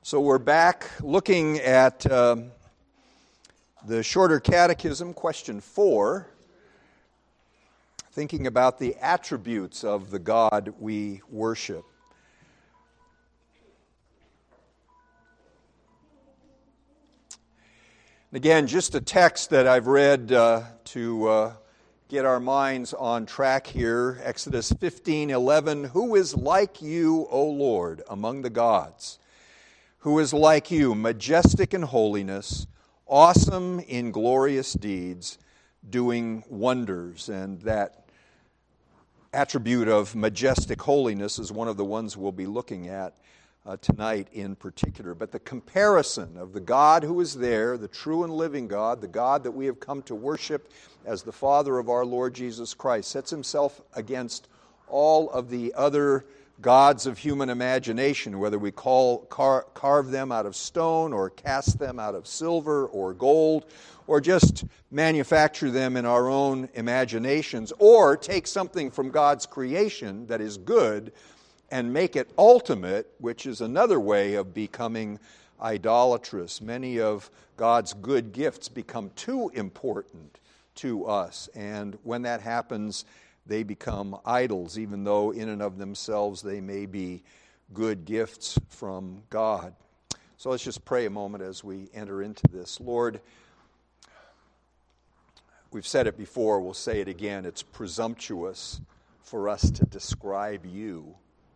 So we're back looking at the Shorter Catechism, question 4, thinking about the attributes of the God we worship. Again, just a text that I've read to get our minds on track here. Exodus 15:11, "Who is like you, O Lord, among the gods? Who is like you, majestic in holiness, awesome in glorious deeds, doing wonders?" And that attribute of majestic holiness is one of the ones we'll be looking at tonight in particular. But the comparison of the God who is there, the true and living God, the God that we have come to worship as the Father of our Lord Jesus Christ, sets himself against all of the other gods of human imagination, whether we carve them out of stone or cast them out of silver or gold, or just manufacture them in our own imaginations, or take something from God's creation that is good and make it ultimate, which is another way of becoming idolatrous. Many of God's good gifts become too important to us, and when that happens, they become idols, even though in and of themselves they may be good gifts from God. So let's just pray a moment as we enter into this. Lord, we've said it before, we'll say it again, it's presumptuous for us to describe you,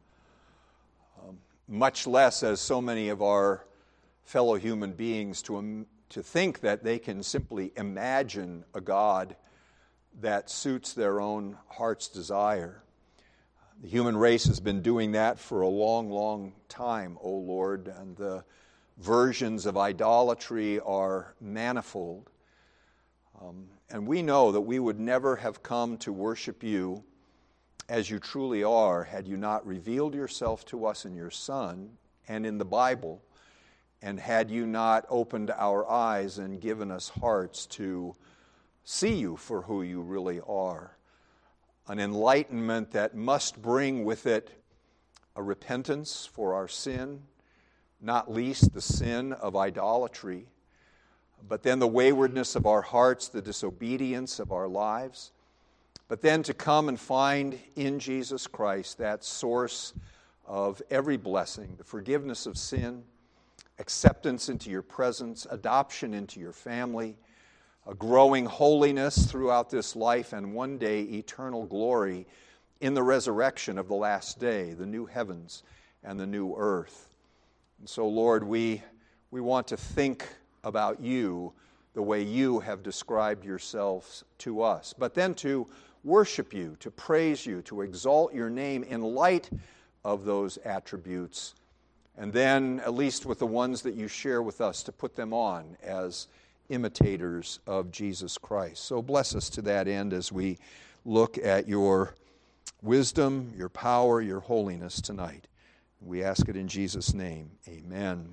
much less as so many of our fellow human beings to think that they can simply imagine a God that suits their own heart's desire. The human race has been doing that for a long, long time, O Lord, and the versions of idolatry are manifold. And we know that we would never have come to worship you as you truly are had you not revealed yourself to us in your Son and in the Bible, and had you not opened our eyes and given us hearts to see you for who you really are. An enlightenment that must bring with it a repentance for our sin, not least the sin of idolatry, but then the waywardness of our hearts, the disobedience of our lives, but then to come and find in Jesus Christ that source of every blessing, the forgiveness of sin, acceptance into your presence, adoption into your family, a growing holiness throughout this life, and one day eternal glory in the resurrection of the last day, the new heavens and the new earth. And so, Lord, we want to think about you the way you have described yourselves to us, but then to worship you, to praise you, to exalt your name in light of those attributes, and then, at least with the ones that you share with us, to put them on as imitators of Jesus Christ. So bless us to that end as we look at your wisdom, your power, your holiness tonight. We ask it in Jesus' name. Amen.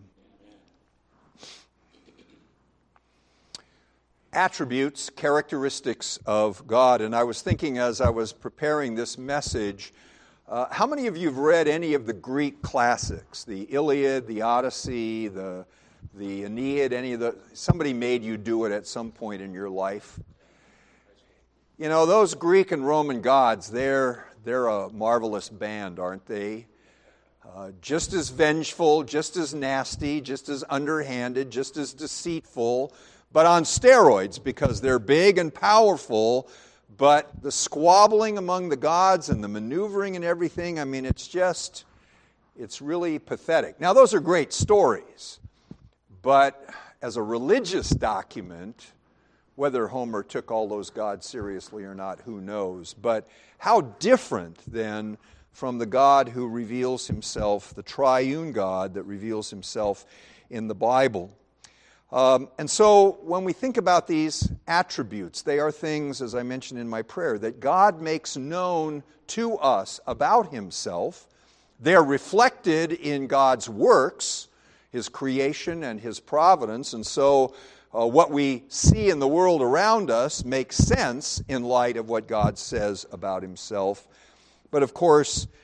Attributes, characteristics of God. And I was thinking as I was preparing this message, how many of you have read any of the Greek classics? The Iliad, the Odyssey, the Aeneid, somebody made you do it at some point in your life. You know, those Greek and Roman gods, they're a marvelous band, aren't they? Just as vengeful, just as nasty, just as underhanded, just as deceitful, but on steroids because they're big and powerful, but the squabbling among the gods and the maneuvering and everything, I mean, it's really pathetic. Now, those are great stories. But as a religious document, whether Homer took all those gods seriously or not, who knows? But how different then from the God who reveals himself, the triune God that reveals himself in the Bible. And so when we think about these attributes, they are things, as I mentioned in my prayer, that God makes known to us about himself. They are reflected in God's works, his creation and his providence, and so what we see in the world around us makes sense in light of what God says about himself. But of course,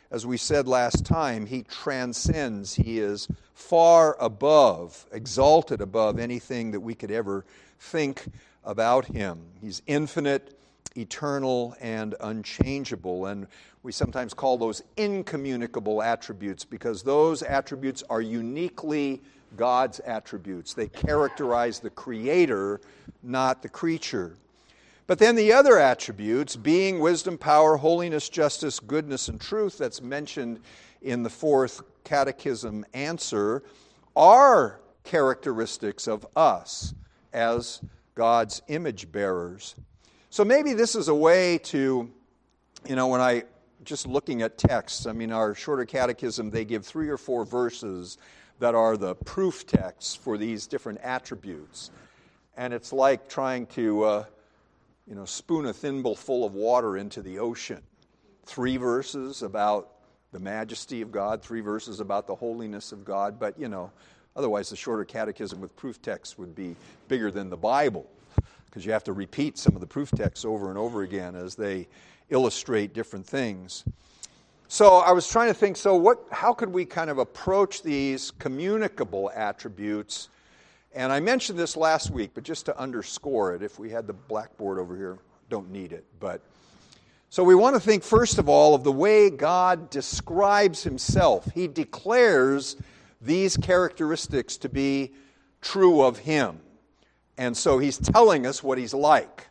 as we said last time, he transcends. He is far above, exalted above anything that we could ever think about him. He's infinite, eternal, and unchangeable. And we sometimes call those incommunicable attributes because those attributes are uniquely God's attributes. They characterize the Creator, not the creature. But then the other attributes, being, wisdom, power, holiness, justice, goodness, and truth, that's mentioned in the fourth catechism answer, are characteristics of us as God's image bearers. So maybe this is a way to, when I just looking at texts, our shorter catechism, they give 3 or 4 verses that are the proof texts for these different attributes. And it's like trying to spoon a thimble full of water into the ocean. 3 verses about the majesty of God, 3 verses about the holiness of God, but otherwise the shorter catechism with proof texts would be bigger than the Bible, because you have to repeat some of the proof texts over and over again as they illustrate different things. So I was trying to think, how could we kind of approach these communicable attributes? And I mentioned this last week, but just to underscore it, if we had the blackboard over here, don't need it. So we want to think, first of all, of the way God describes himself. He declares these characteristics to be true of him. And so he's telling us what he's like.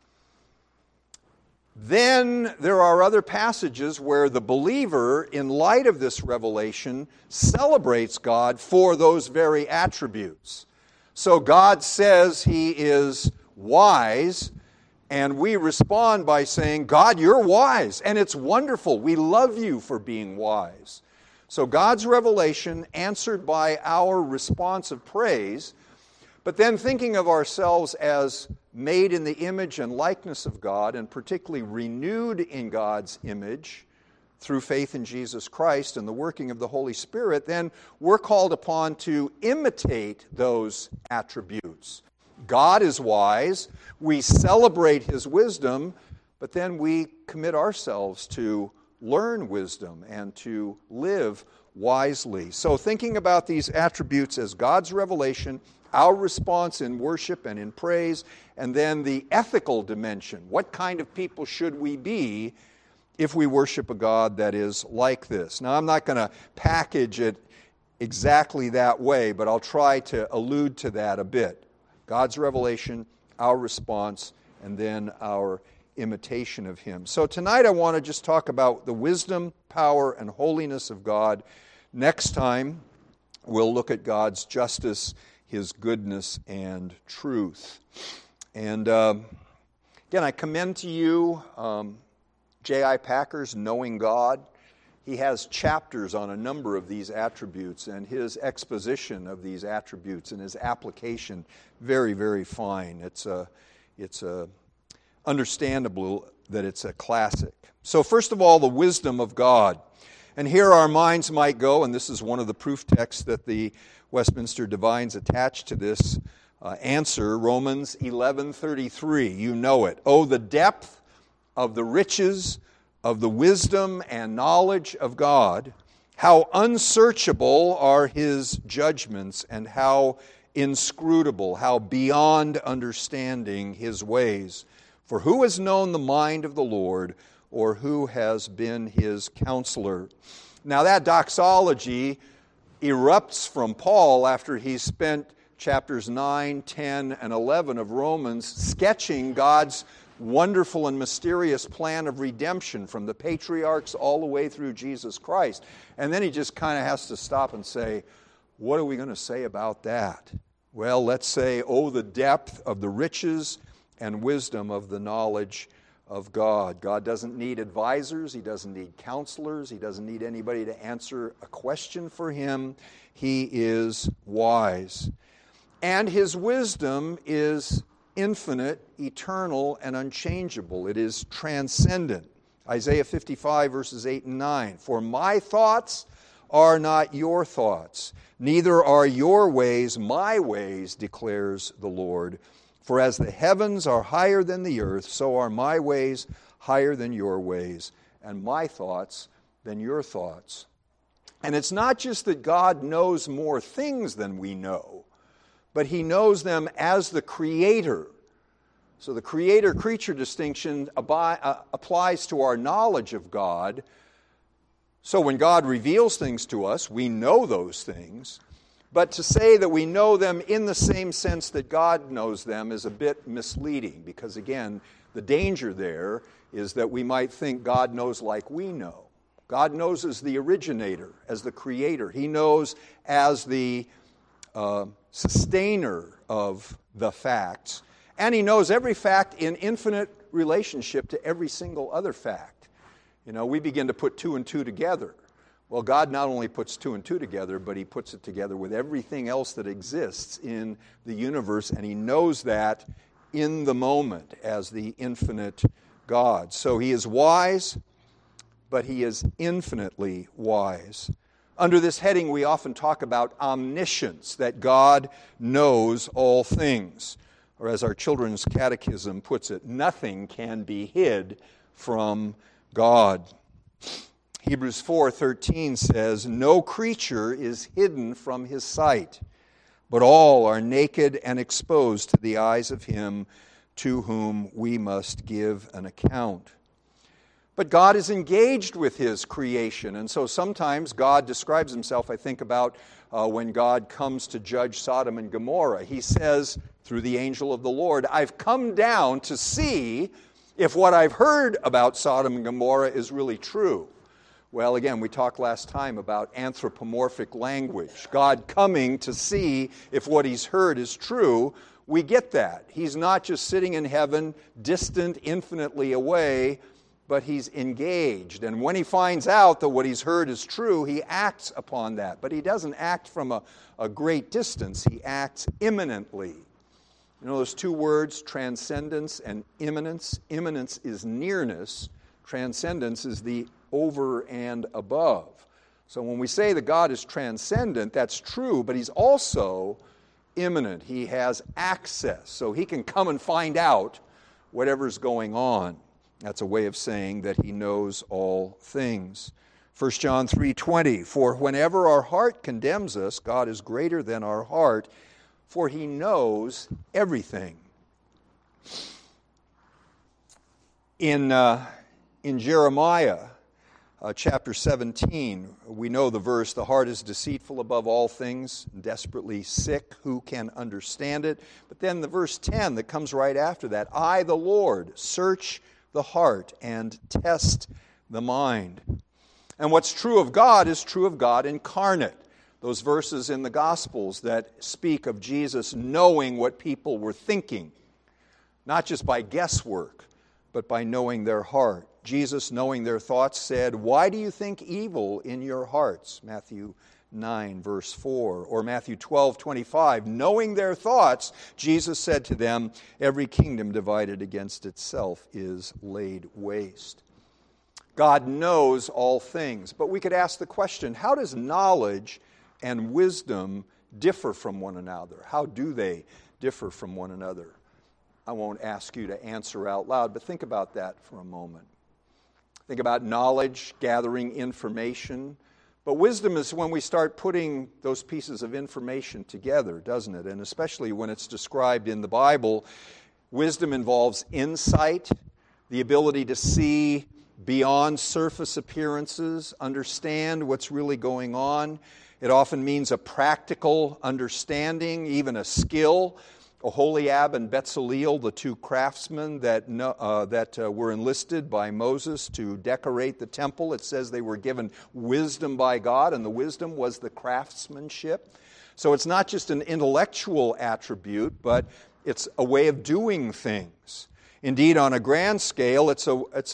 Then there are other passages where the believer, in light of this revelation, celebrates God for those very attributes. So God says he is wise, and we respond by saying, God, you're wise, and it's wonderful. We love you for being wise. So God's revelation answered by our response of praise, but then thinking of ourselves as made in the image and likeness of God, and particularly renewed in God's image through faith in Jesus Christ and the working of the Holy Spirit, then we're called upon to imitate those attributes. God is wise, we celebrate his wisdom, but then we commit ourselves to learn wisdom and to live wisely. So thinking about these attributes as God's revelation, our response in worship and in praise, and then the ethical dimension. What kind of people should we be if we worship a God that is like this? Now, I'm not going to package it exactly that way, but I'll try to allude to that a bit. God's revelation, our response, and then our imitation of him. So tonight I want to just talk about the wisdom, power, and holiness of God. Next time, we'll look at God's justice, his goodness, and truth. And again, I commend to you J.I. Packer's Knowing God. He has chapters on a number of these attributes, and his exposition of these attributes and his application, very, very fine. It's understandable that it's a classic. So first of all, the wisdom of God. And here our minds might go, and this is one of the proof texts that the Westminster Divines attached to this answer, Romans 11:33. You know it. Oh, the depth of the riches of the wisdom and knowledge of God, how unsearchable are his judgments, and how inscrutable, how beyond understanding his ways. For who has known the mind of the Lord, or who has been his counselor? Now that doxology erupts from Paul after he spent chapters 9, 10, and 11 of Romans sketching God's wonderful and mysterious plan of redemption from the patriarchs all the way through Jesus Christ. And then he just kind of has to stop and say, what are we going to say about that? Well, let's say, oh, the depth of the riches and wisdom of the knowledge of God. God doesn't need advisors. He doesn't need counselors. He doesn't need anybody to answer a question for him. He is wise. And his wisdom is infinite, eternal, and unchangeable. It is transcendent. Isaiah 55, verses 8 and 9. For my thoughts are not your thoughts, neither are your ways my ways, declares the Lord. For as the heavens are higher than the earth, so are my ways higher than your ways, and my thoughts than your thoughts. And it's not just that God knows more things than we know, but He knows them as the Creator. So the creator-creature distinction applies to our knowledge of God. So when God reveals things to us, we know those things. But to say that we know them in the same sense that God knows them is a bit misleading, because again, the danger there is that we might think God knows like we know. God knows as the originator, as the creator. He knows as the sustainer of the facts. And He knows every fact in infinite relationship to every single other fact. You know, we begin to put two and two together. Well, God not only puts two and two together, but He puts it together with everything else that exists in the universe, and He knows that in the moment as the infinite God. So He is wise, but He is infinitely wise. Under this heading, we often talk about omniscience, that God knows all things. Or as our children's catechism puts it, nothing can be hid from God. Hebrews 4:13 says, "No creature is hidden from His sight, but all are naked and exposed to the eyes of Him to whom we must give an account." But God is engaged with His creation, and so sometimes God describes Himself, I think about when God comes to judge Sodom and Gomorrah. He says, through the angel of the Lord, "I've come down to see if what I've heard about Sodom and Gomorrah is really true." Well, again, we talked last time about anthropomorphic language. God coming to see if what He's heard is true. We get that. He's not just sitting in heaven, distant, infinitely away, but He's engaged. And when He finds out that what He's heard is true, He acts upon that. But He doesn't act from a great distance. He acts imminently. You know those two words, transcendence and immanence? Immanence is nearness. Transcendence is the over and above. So when we say that God is transcendent, that's true, but He's also immanent. He has access, so He can come and find out whatever's going on. That's a way of saying that He knows all things. 1 John 3:20, "For whenever our heart condemns us, God is greater than our heart, for He knows everything." In Jeremiah chapter 17, we know the verse, "The heart is deceitful above all things, desperately sick. Who can understand it?" But then the verse 10 that comes right after that, "I, the Lord, search the heart and test the mind." And what's true of God is true of God incarnate. Those verses in the Gospels that speak of Jesus knowing what people were thinking, not just by guesswork, but by knowing their heart. Jesus, knowing their thoughts, said, "Why do you think evil in your hearts?" Matthew 9, verse 4. Or Matthew 12:25, knowing their thoughts, Jesus said to them, "Every kingdom divided against itself is laid waste." God knows all things. But we could ask the question, how does knowledge and wisdom differ from one another? How do they differ from one another? I won't ask you to answer out loud, but think about that for a moment. Think about knowledge, gathering information. But wisdom is when we start putting those pieces of information together, doesn't it? And especially when it's described in the Bible, wisdom involves insight, the ability to see beyond surface appearances, understand what's really going on. It often means a practical understanding, even a skill. Oholiab and Bezaleel, the two craftsmen that were enlisted by Moses to decorate the temple, it says they were given wisdom by God, and the wisdom was the craftsmanship. So it's not just an intellectual attribute, but it's a way of doing things. Indeed, on a grand scale, it's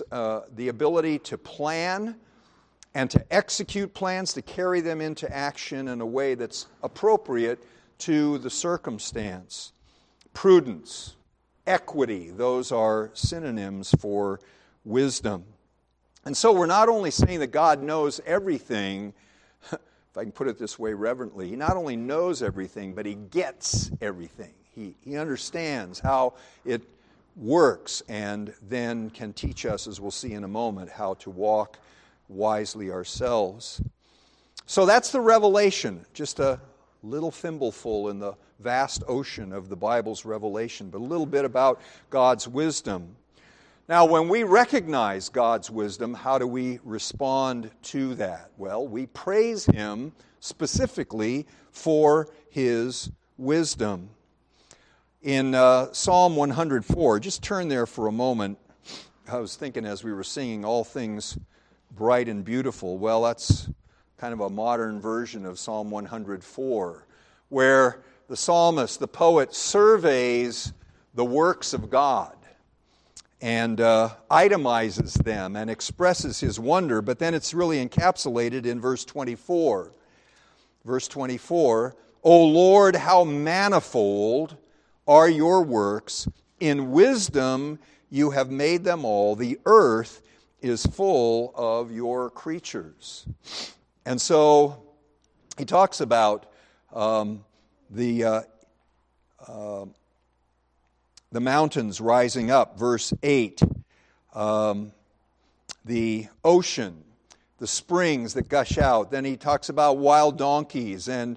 the ability to plan and to execute plans, to carry them into action in a way that's appropriate to the circumstance. Prudence, equity, those are synonyms for wisdom. And so we're not only saying that God knows everything, if I can put it this way reverently, He not only knows everything, but He gets everything. He understands how it works and then can teach us, as we'll see in a moment, how to walk wisely ourselves. So that's the revelation, just a little thimbleful in the vast ocean of the Bible's revelation, but a little bit about God's wisdom. Now, when we recognize God's wisdom, how do we respond to that? Well, we praise Him specifically for His wisdom. In Psalm 104, just turn there for a moment. I was thinking as we were singing, all things bright and beautiful. Well, that's kind of a modern version of Psalm 104, where the psalmist, the poet, surveys the works of God and itemizes them and expresses his wonder, but then it's really encapsulated in verse 24. Verse 24, O Lord, how manifold are your works. In wisdom you have made them all. The earth is full of your creatures. And so he talks about the mountains rising up, verse 8, the ocean, the springs that gush out. Then he talks about wild donkeys and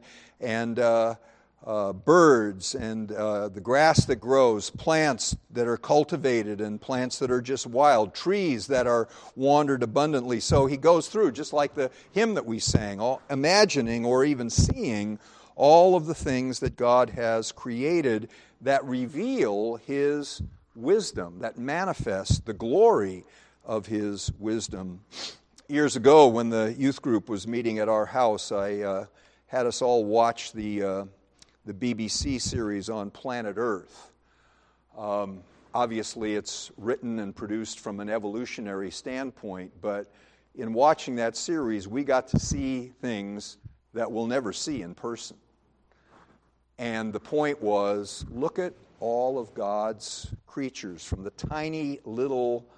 birds and the grass that grows, plants that are cultivated and plants that are just wild, trees that are wandered abundantly. So he goes through, just like the hymn that we sang, imagining or even seeing all of the things that God has created that reveal His wisdom, that manifest the glory of His wisdom. Years ago, when the youth group was meeting at our house, I had us all watch the BBC series on planet Earth. Obviously, it's written and produced from an evolutionary standpoint, but in watching that series, we got to see things that we'll never see in person. And the point was, look at all of God's creatures, from the tiny little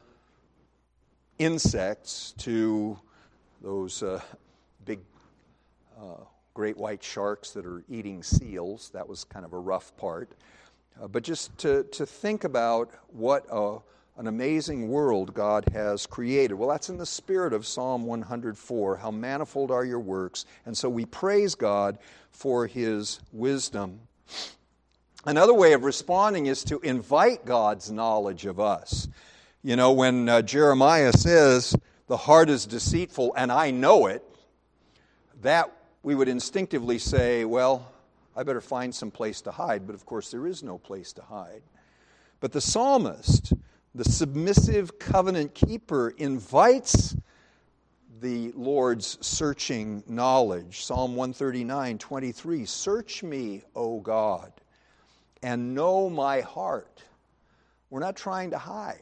insects to those big great white sharks that are eating seals. That was kind of a rough part. But just to think about what an amazing world God has created. Well, that's in the spirit of Psalm 104. How manifold are your works. And so we praise God for His wisdom. Another way of responding is to invite God's knowledge of us. You know, when Jeremiah says, the heart is deceitful and I know it, that we would instinctively say, well, I better find some place to hide. But of course, there is no place to hide. But the psalmist, the submissive covenant keeper, invites the Lord's searching knowledge. Psalm 139:23, search me, O God, and know my heart. We're not trying to hide,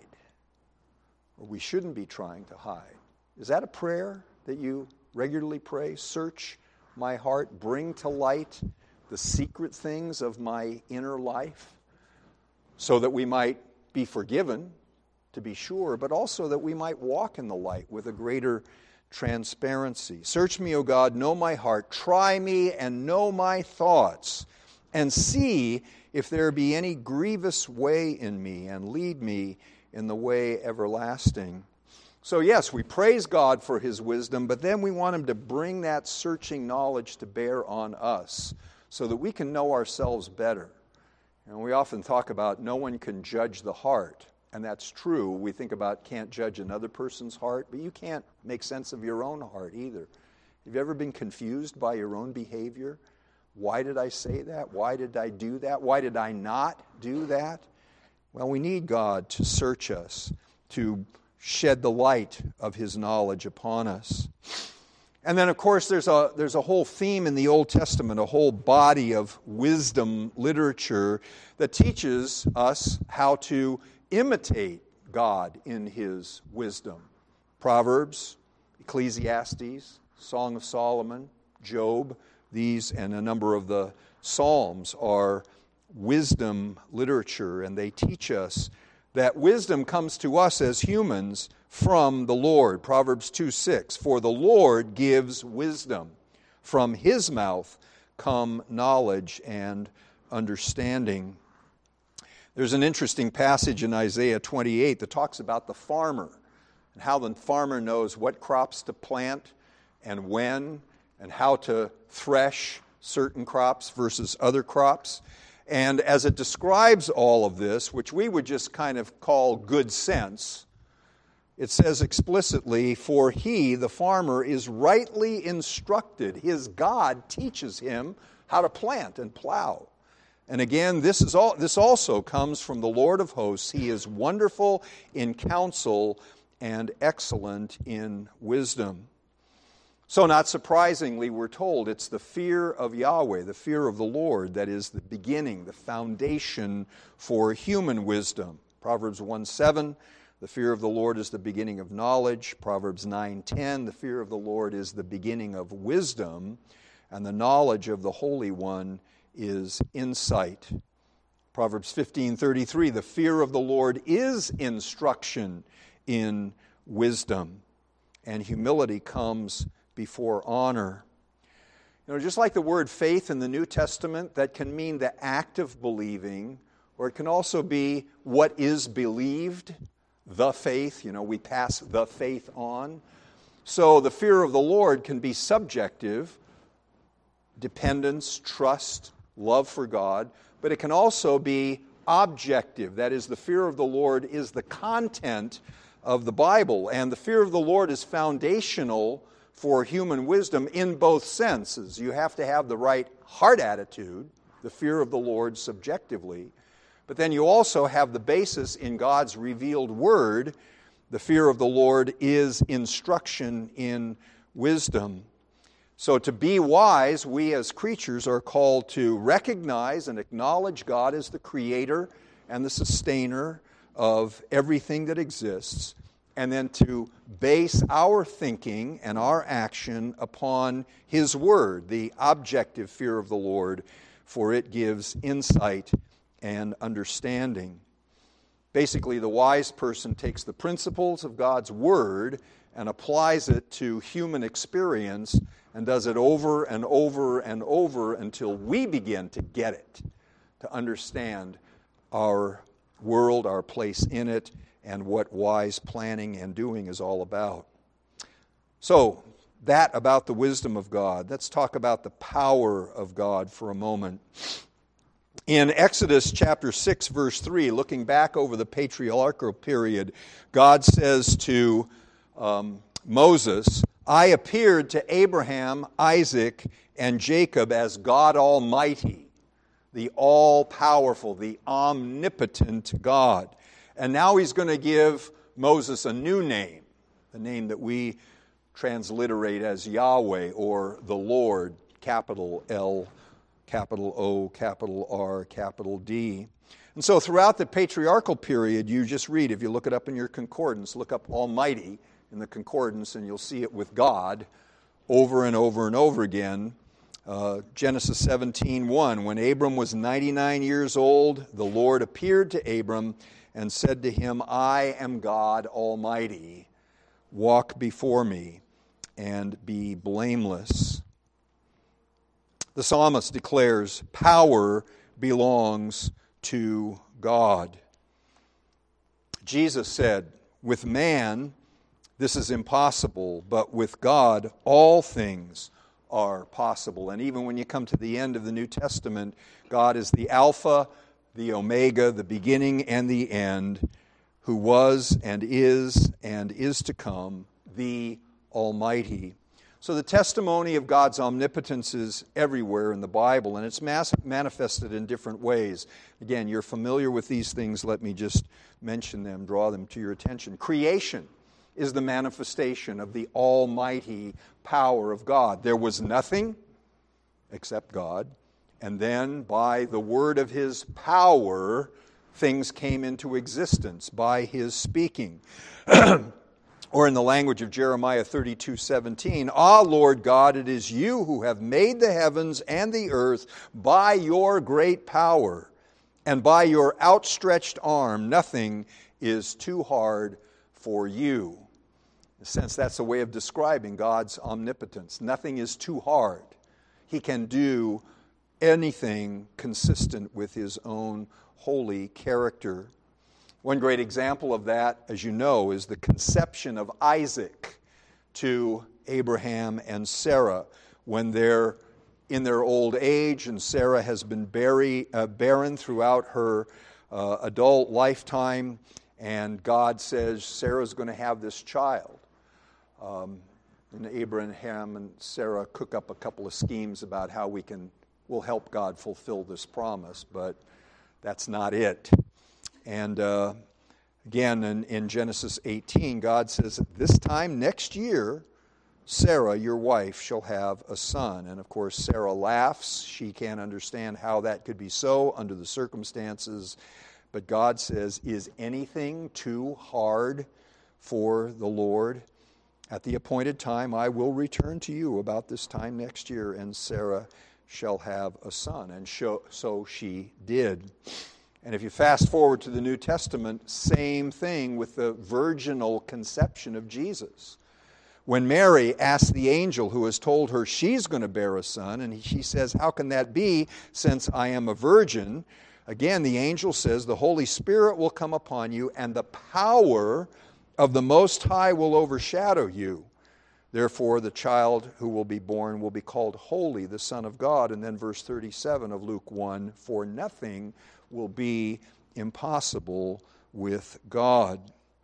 or we shouldn't be trying to hide. Is that a prayer that you regularly pray? Search my heart, bring to light the secret things of my inner life, so that we might be forgiven, to be sure, but also that we might walk in the light with a greater transparency. Search me, O God, know my heart, try me and know my thoughts, and see if there be any grievous way in me, and lead me in the way everlasting. So yes, we praise God for His wisdom, but then we want Him to bring that searching knowledge to bear on us so that we can know ourselves better. And we often talk about no one can judge the heart, and that's true. We think about can't judge another person's heart, but you can't make sense of your own heart either. Have you ever been confused by your own behavior? Why did I say that? Why did I do that? Why did I not do that? Well, we need God to search us, to shed the light of His knowledge upon us. And then, of course, there's a whole theme in the Old Testament, a whole body of wisdom literature that teaches us how to imitate God in His wisdom. Proverbs, Ecclesiastes, Song of Solomon, Job, these and a number of the Psalms are wisdom literature, and they teach us that wisdom comes to us as humans from the Lord. Proverbs 2:6, for the Lord gives wisdom. From His mouth come knowledge and understanding. There's an interesting passage in Isaiah 28 that talks about the farmer. and how the farmer knows what crops to plant and when, and how to thresh certain crops versus other crops. And as it describes all of this, which we would just kind of call good sense, it says explicitly, for he, the farmer, is rightly instructed. His God teaches him how to plant and plow. And again, this also comes from the Lord of hosts. He is wonderful in counsel and excellent in wisdom. So not surprisingly, we're told it's the fear of Yahweh, the fear of the Lord, that is the beginning, the foundation for human wisdom. Proverbs 1:7, the fear of the Lord is the beginning of knowledge. Proverbs 9:10, the fear of the Lord is the beginning of wisdom, and the knowledge of the Holy One is insight. Proverbs 15:33, the fear of the Lord is instruction in wisdom, and humility comes before honor. Just like the word faith in the New Testament, that can mean the act of believing, or it can also be what is believed, the faith. We pass the faith on. So the fear of the Lord can be subjective, dependence, trust, love for God, but it can also be objective. That is, the fear of the Lord is the content of the Bible, and the fear of the Lord is foundational for human wisdom in both senses. You have to have the right heart attitude, the fear of the Lord subjectively, but then you also have the basis in God's revealed word. The fear of the Lord is instruction in wisdom. So to be wise, we as creatures are called to recognize and acknowledge God as the creator and the sustainer of everything that exists, and then to base our thinking and our action upon His Word, the objective fear of the Lord, for it gives insight and understanding. Basically, the wise person takes the principles of God's Word and applies it to human experience and does it over and over and over until we begin to get it, to understand our world, our place in it, and what wise planning and doing is all about. So, that about the wisdom of God. Let's talk about the power of God for a moment. In Exodus chapter 6, verse 3, looking back over the patriarchal period, God says to Moses, I appeared to Abraham, Isaac, and Jacob as God Almighty, the all-powerful, the omnipotent God. And now He's going to give Moses a new name, the name that we transliterate as Yahweh or the Lord, capital L, capital O, capital R, capital D. And so throughout the patriarchal period, you just read, if you look it up in your concordance, look up Almighty in the concordance, and you'll see it with God over and over and over again. Genesis 17:1, when Abram was 99 years old, the Lord appeared to Abram and said to him, I am God Almighty. Walk before me and be blameless. The psalmist declares, power belongs to God. Jesus said, with man, this is impossible, but with God, all things are possible. And even when you come to the end of the New Testament, God is the Alpha, the Omega, the beginning and the end, who was and is to come, the Almighty. So the testimony of God's omnipotence is everywhere in the Bible, and it's manifested in different ways. Again, you're familiar with these things. Let me just mention them, draw them to your attention. Creation is the manifestation of the almighty power of God. There was nothing except God, and then by the word of His power, things came into existence by His speaking. Or in the language of Jeremiah 32:17, Ah, Lord God, it is You who have made the heavens and the earth by Your great power, and by Your outstretched arm. Nothing is too hard for You. In a sense, that's a way of describing God's omnipotence. Nothing is too hard. He can do anything consistent with His own holy character. One great example of that, as you know, is the conception of Isaac to Abraham and Sarah when they're in their old age and Sarah has been barren throughout her adult lifetime, and God says Sarah's going to have this child. And Abraham and Sarah cook up a couple of schemes about how we'll help God fulfill this promise, but that's not it. And again, in Genesis 18, God says, this time next year, Sarah, your wife, shall have a son. And of course, Sarah laughs. She can't understand how that could be so under the circumstances. But God says, is anything too hard for the Lord? At the appointed time, I will return to you about this time next year, and Sarah shall have a son. And so she did. And if you fast forward to the New Testament, same thing with the virginal conception of Jesus. When Mary asked the angel who has told her she's going to bear a son, and she says, how can that be since I am a virgin? Again, the angel says, the Holy Spirit will come upon you, and the power of the Most High will overshadow you. Therefore, the child who will be born will be called Holy, the Son of God. And then verse 37 of Luke 1, for nothing will be impossible with God.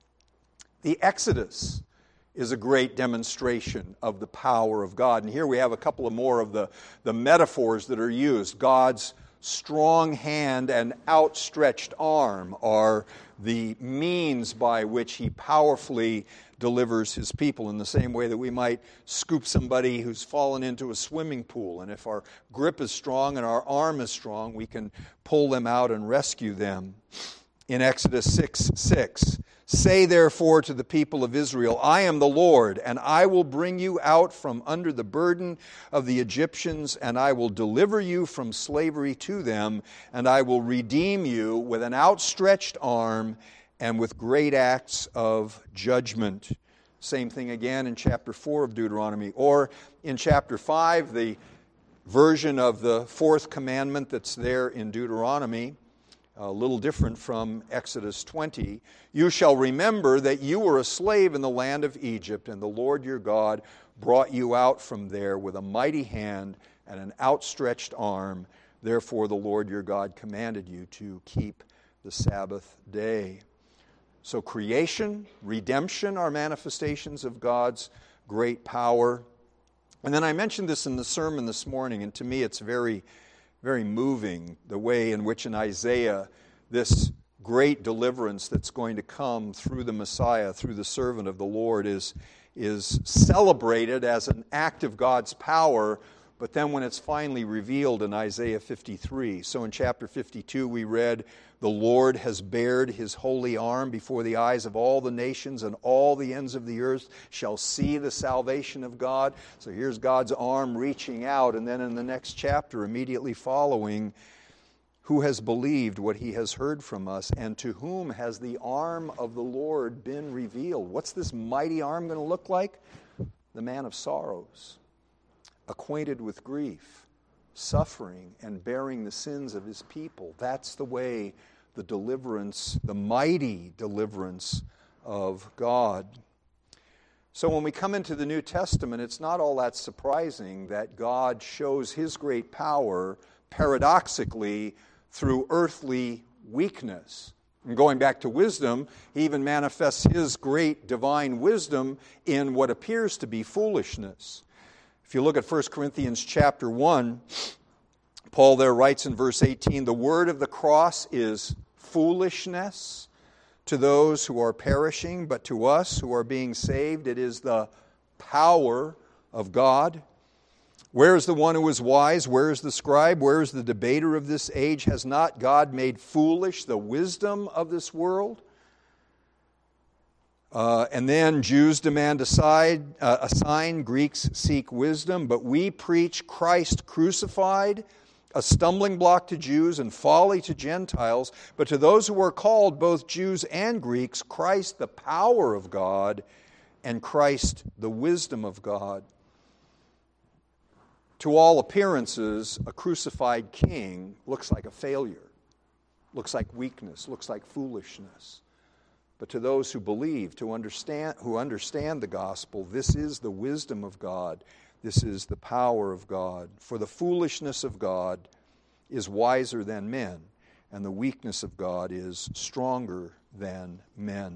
The Exodus is a great demonstration of the power of God. And here we have a couple of more of the metaphors that are used. God's strong hand and outstretched arm are the means by which He powerfully delivers His people, in the same way that we might scoop somebody who's fallen into a swimming pool. And if our grip is strong and our arm is strong, we can pull them out and rescue them. In Exodus 6:6, say therefore to the people of Israel, I am the Lord, and I will bring you out from under the burden of the Egyptians, and I will deliver you from slavery to them, and I will redeem you with an outstretched arm and with great acts of judgment. Same thing again in chapter 4 of Deuteronomy. Or in chapter 5, the version of the fourth commandment that's there in Deuteronomy, a little different from Exodus 20. You shall remember that you were a slave in the land of Egypt, and the Lord your God brought you out from there with a mighty hand and an outstretched arm. Therefore the Lord your God commanded you to keep the Sabbath day. So creation, redemption are manifestations of God's great power. And then I mentioned this in the sermon this morning, and to me it's very moving, the way in which in Isaiah this great deliverance that's going to come through the Messiah, through the servant of the Lord, is celebrated as an act of God's power, but then when it's finally revealed in Isaiah 53. So in chapter 52 we read, the Lord has bared His holy arm before the eyes of all the nations, and all the ends of the earth shall see the salvation of God. So here's God's arm reaching out, and then in the next chapter, immediately following, who has believed what He has heard from us, and to whom has the arm of the Lord been revealed? What's this mighty arm going to look like? The man of sorrows, acquainted with grief, suffering, and bearing the sins of His people. That's the way the deliverance, the mighty deliverance of God. So when we come into the New Testament, it's not all that surprising that God shows His great power, paradoxically, through earthly weakness. And going back to wisdom, He even manifests His great divine wisdom in what appears to be foolishness. If you look at 1 Corinthians chapter 1, Paul there writes in verse 18, the word of the cross is foolishness to those who are perishing, but to us who are being saved, it is the power of God. Where is the one who is wise? Where is the scribe? Where is the debater of this age? Has not God made foolish the wisdom of this world? And then Jews demand a sign, Greeks seek wisdom, but we preach Christ crucified, a stumbling block to Jews and folly to Gentiles, but to those who are called, both Jews and Greeks, Christ the power of God and Christ the wisdom of God. To all appearances, a crucified king looks like a failure, looks like weakness, looks like foolishness. But to those who believe, who understand the gospel, this is the wisdom of God. This is the power of God. For the foolishness of God is wiser than men, and the weakness of God is stronger than men.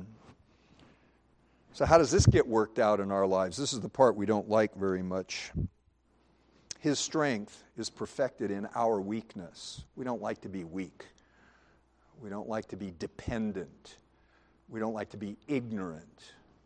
So how does this get worked out in our lives? This is the part we don't like very much. His strength is perfected in our weakness. We don't like to be weak. We don't like to be dependent. We don't like to be ignorant.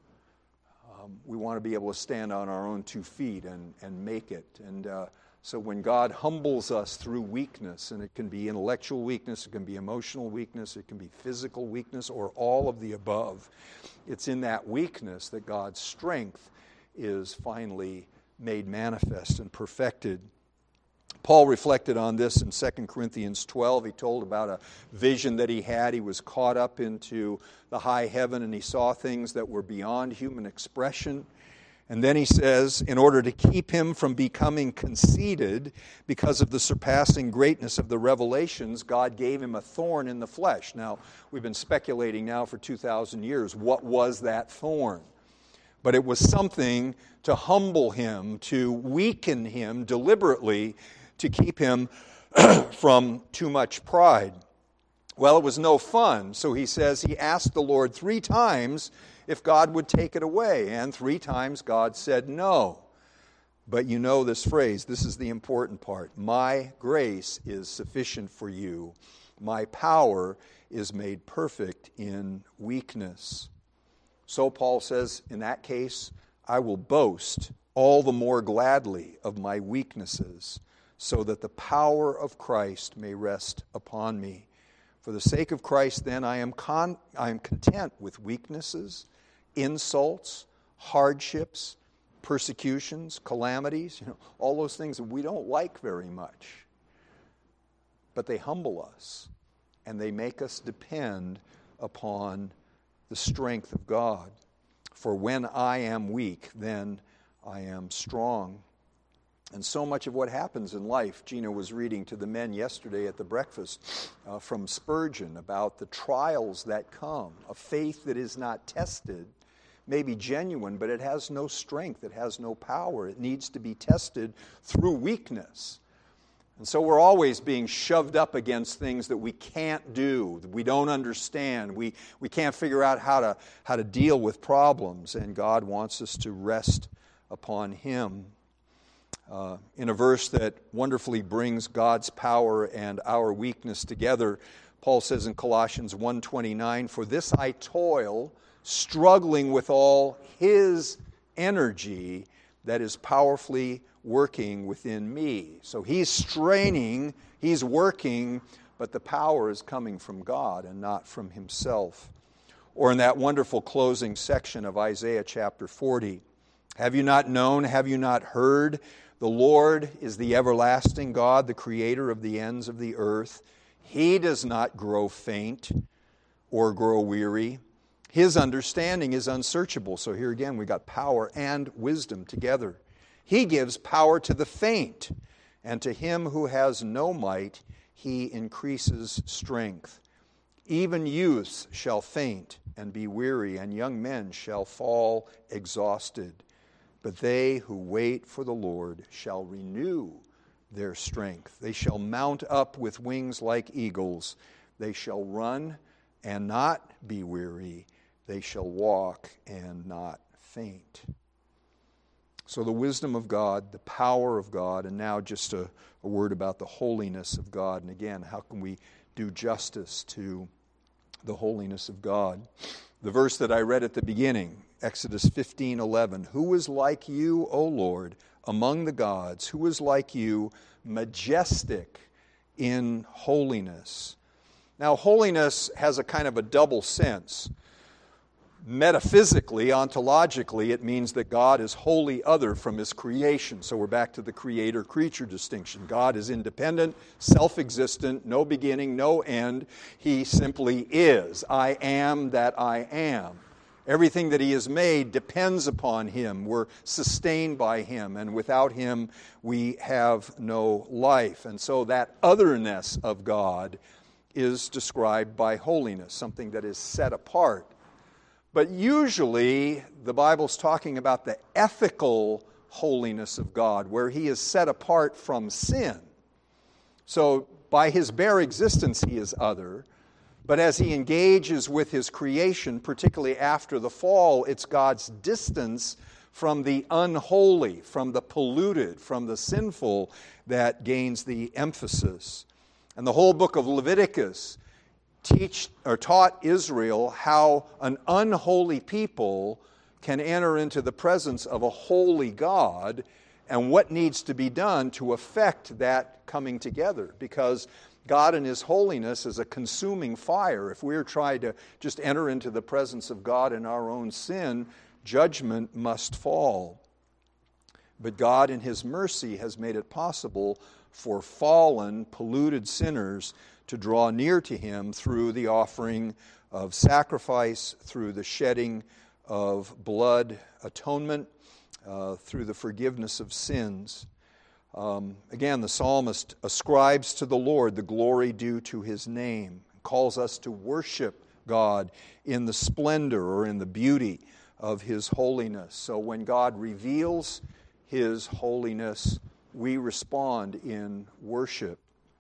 We want to be able to stand on our own 2 feet and make it. And so when God humbles us through weakness, and it can be intellectual weakness, it can be emotional weakness, it can be physical weakness, or all of the above, it's in that weakness that God's strength is finally made manifest and perfected. Paul reflected on this in 2 Corinthians 12. He told about a vision that he had. He was caught up into the high heaven and he saw things that were beyond human expression. And then he says, in order to keep him from becoming conceited because of the surpassing greatness of the revelations, God gave him a thorn in the flesh. Now, we've been speculating now for 2,000 years. What was that thorn? But it was something to humble him, to weaken him deliberately, to keep him from too much pride. Well, it was no fun, so he says he asked the Lord 3 times if God would take it away, and 3 times God said no. But you know this phrase, this is the important part. My grace is sufficient for you. My power is made perfect in weakness. So Paul says, in that case, I will boast all the more gladly of my weaknesses, so that the power of Christ may rest upon me. For the sake of Christ, then, I am content with weaknesses, insults, hardships, persecutions, calamities, all those things that we don't like very much. But they humble us, and they make us depend upon the strength of God. For when I am weak, then I am strong. And so much of what happens in life, Gina was reading to the men yesterday at the breakfast from Spurgeon about the trials that come. A faith that is not tested may be genuine, but it has no strength, it has no power. It needs to be tested through weakness. And so we're always being shoved up against things that we can't do, that we don't understand. We can't figure out how to deal with problems, and God wants us to rest upon Him. In a verse that wonderfully brings God's power and our weakness together, Paul says in Colossians 1:29, "For this I toil, struggling with all His energy that is powerfully working within me." So he's straining, he's working, but the power is coming from God and not from himself. Or in that wonderful closing section of Isaiah chapter 40, "Have you not known, have you not heard? The Lord is the everlasting God, the creator of the ends of the earth. He does not grow faint or grow weary. His understanding is unsearchable." So here again we got power and wisdom together. "He gives power to the faint, and to him who has no might he increases strength. Even youths shall faint and be weary, and young men shall fall exhausted. But they who wait for the Lord shall renew their strength. They shall mount up with wings like eagles. They shall run and not be weary. They shall walk and not faint." So the wisdom of God, the power of God, and now just a word about the holiness of God. And again, how can we do justice to the holiness of God? The verse that I read at the beginning, Exodus 15:11, "Who is like you, O Lord, among the gods? Who is like you, majestic in holiness?" Now, holiness has a kind of a double sense. Metaphysically, ontologically, it means that God is wholly other from His creation. So we're back to the creator-creature distinction. God is independent, self-existent, no beginning, no end. He simply is. I am that I am. Everything that He has made depends upon Him. We're sustained by Him, and without Him we have no life. And so that otherness of God is described by holiness, something that is set apart. But usually, the Bible's talking about the ethical holiness of God, where He is set apart from sin. So, by His bare existence, He is other. But as He engages with His creation, particularly after the fall, it's God's distance from the unholy, from the polluted, from the sinful that gains the emphasis. And the whole book of Leviticus taught Israel how an unholy people can enter into the presence of a holy God and what needs to be done to effect that coming together. Because God in His holiness is a consuming fire. If we're trying to just enter into the presence of God in our own sin, judgment must fall. But God in His mercy has made it possible for fallen, polluted sinners to draw near to Him through the offering of sacrifice, through the shedding of blood atonement, through the forgiveness of sins. Again, the psalmist ascribes to the Lord the glory due to His name, calls us to worship God in the splendor or in the beauty of His holiness. So when God reveals His holiness, we respond in worship.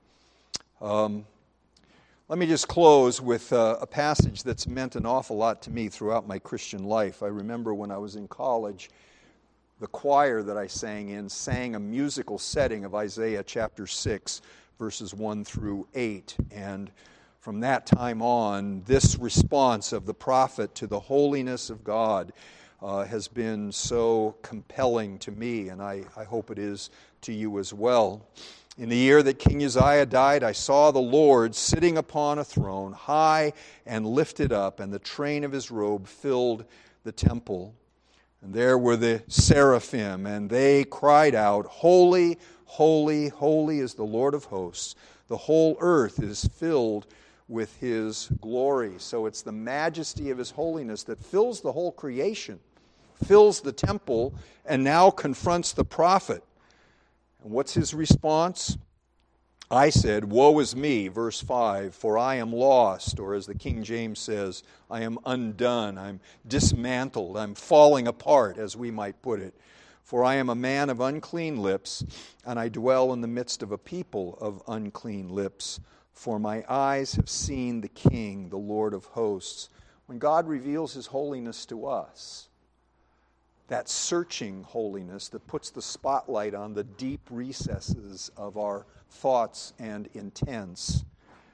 Let me just close with a passage that's meant an awful lot to me throughout my Christian life. I remember when I was in college, the choir that I sang in sang a musical setting of Isaiah chapter 6, verses 1 through 8. And from that time on, this response of the prophet to the holiness of God has been so compelling to me, and I hope it is to you as well. In the year that King Uzziah died, I saw the Lord sitting upon a throne, high and lifted up, and the train of His robe filled the temple. And there were the seraphim, and they cried out, "Holy, holy, holy is the Lord of hosts. The whole earth is filled with His glory." So it's the majesty of His holiness that fills the whole creation, fills the temple, and now confronts the prophet. And what's his response? I said, "Woe is me," verse 5, "for I am lost," or as the King James says, I am undone, I'm dismantled, I'm falling apart, as we might put it. "For I am a man of unclean lips, and I dwell in the midst of a people of unclean lips. For my eyes have seen the King, the Lord of hosts." When God reveals His holiness to us, that searching holiness that puts the spotlight on the deep recesses of our thoughts and intents,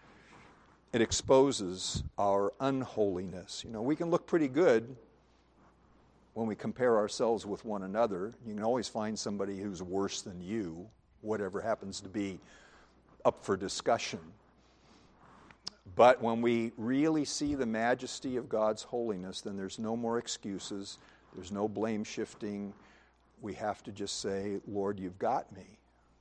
it exposes our unholiness. You know, we can look pretty good when we compare ourselves with one another. You can always find somebody who's worse than you, whatever happens to be up for discussion. But when we really see the majesty of God's holiness, then there's no more excuses. There's no blame shifting. We have to just say, "Lord, you've got me.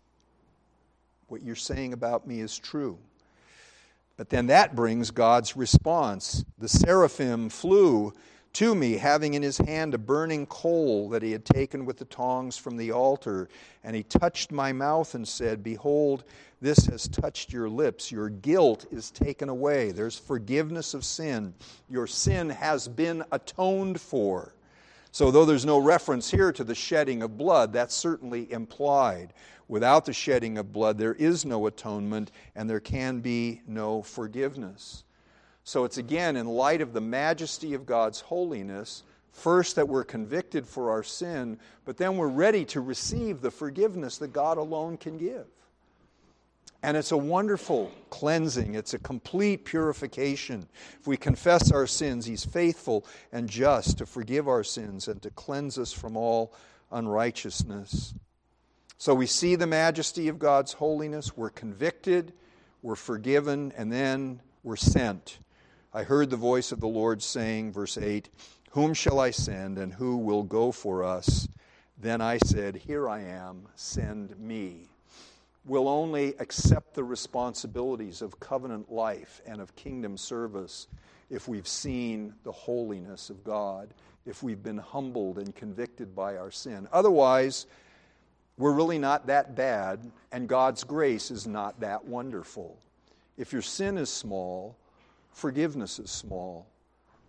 What you're saying about me is true." But then that brings God's response. "The seraphim flew to me, having in his hand a burning coal that he had taken with the tongs from the altar. And he touched my mouth and said, 'Behold, this has touched your lips. Your guilt is taken away.'" There's forgiveness of sin. Your sin has been atoned for. So though there's no reference here to the shedding of blood, that's certainly implied. Without the shedding of blood, there is no atonement, and there can be no forgiveness. So it's again in light of the majesty of God's holiness, first that we're convicted for our sin, but then we're ready to receive the forgiveness that God alone can give. And it's a wonderful cleansing. It's a complete purification. If we confess our sins, He's faithful and just to forgive our sins and to cleanse us from all unrighteousness. So we see the majesty of God's holiness. We're convicted, we're forgiven, and then we're sent. I heard the voice of the Lord saying, verse 8, "Whom shall I send, and who will go for us?" Then I said, "Here I am, send me." We'll only accept the responsibilities of covenant life and of kingdom service if we've seen the holiness of God, if we've been humbled and convicted by our sin. Otherwise, we're really not that bad, and God's grace is not that wonderful. If your sin is small, forgiveness is small.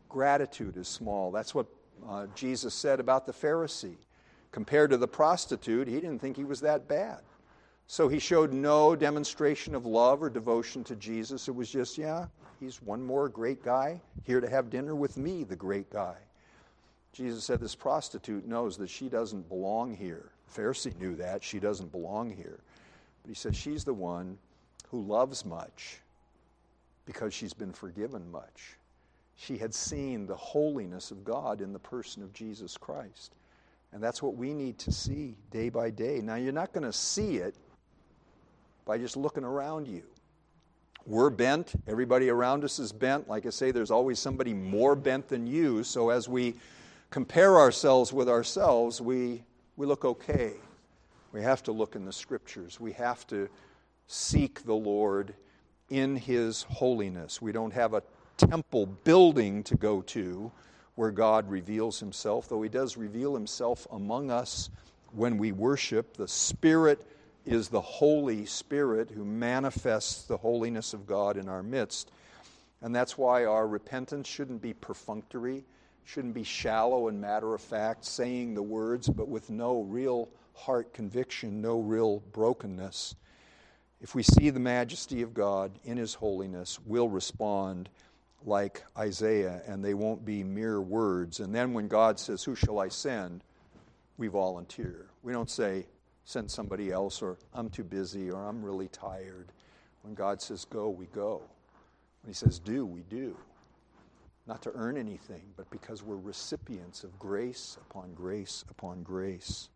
Gratitude is small. That's what Jesus said about the Pharisee. Compared to the prostitute, he didn't think he was that bad. So he showed no demonstration of love or devotion to Jesus. It was just, yeah, he's one more great guy here to have dinner with me, the great guy. Jesus said this prostitute knows that she doesn't belong here. The Pharisee knew that. She doesn't belong here. But he said she's the one who loves much because she's been forgiven much. She had seen the holiness of God in the person of Jesus Christ. And that's what we need to see day by day. Now, you're not going to see it by just looking around you. We're bent. Everybody around us is bent. Like I say, there's always somebody more bent than you. So as we compare ourselves with ourselves, we look okay. We have to look in the Scriptures. We have to seek the Lord in His holiness. We don't have a temple building to go to where God reveals Himself, though He does reveal Himself among us when we worship. The Spirit is the Holy Spirit who manifests the holiness of God in our midst. And that's why our repentance shouldn't be perfunctory, shouldn't be shallow and matter-of-fact, saying the words, but with no real heart conviction, no real brokenness. If we see the majesty of God in His holiness, we'll respond like Isaiah, and they won't be mere words. And then when God says, "Who shall I send?" we volunteer. We don't say, "Send somebody else," or "I'm too busy," or "I'm really tired." When God says, "Go," we go. When He says, "Do," we do. Not to earn anything, but because we're recipients of grace upon grace upon grace.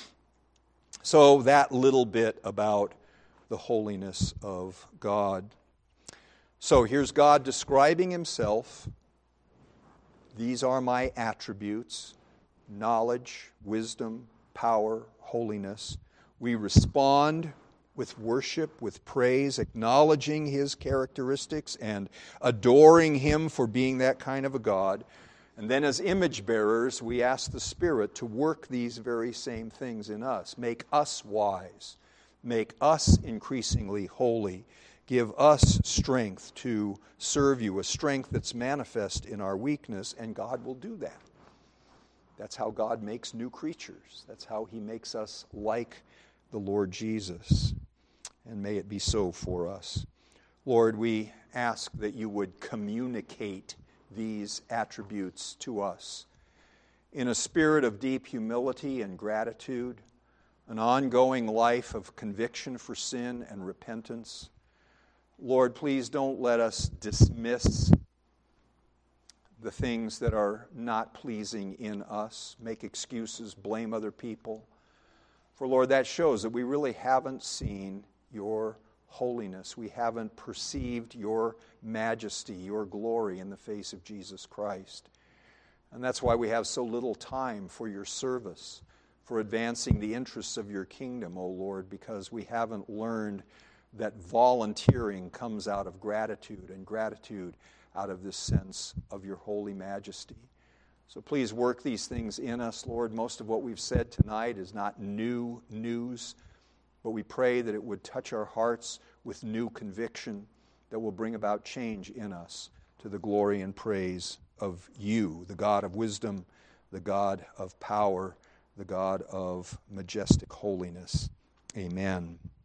So that little bit about the holiness of God. So here's God describing Himself. These are my attributes: knowledge, wisdom, power, holiness. We respond with worship, with praise, acknowledging His characteristics and adoring Him for being that kind of a God. And then as image bearers, we ask the Spirit to work these very same things in us. Make us wise. Make us increasingly holy. Give us strength to serve You, a strength that's manifest in our weakness, and God will do that. That's how God makes new creatures. That's how He makes us like the Lord Jesus. And may it be so for us. Lord, we ask that You would communicate these attributes to us in a spirit of deep humility and gratitude, an ongoing life of conviction for sin and repentance. Lord, please don't let us dismiss the things that are not pleasing in us, make excuses, blame other people. For Lord, that shows that we really haven't seen Your holiness. We haven't perceived Your majesty, Your glory in the face of Jesus Christ. And that's why we have so little time for Your service, for advancing the interests of Your kingdom, O Lord, because we haven't learned that volunteering comes out of gratitude, and gratitude out of this sense of Your holy majesty. So please work these things in us, Lord. Most of what we've said tonight is not new news, but we pray that it would touch our hearts with new conviction that will bring about change in us to the glory and praise of You, the God of wisdom, the God of power, the God of majestic holiness. Amen.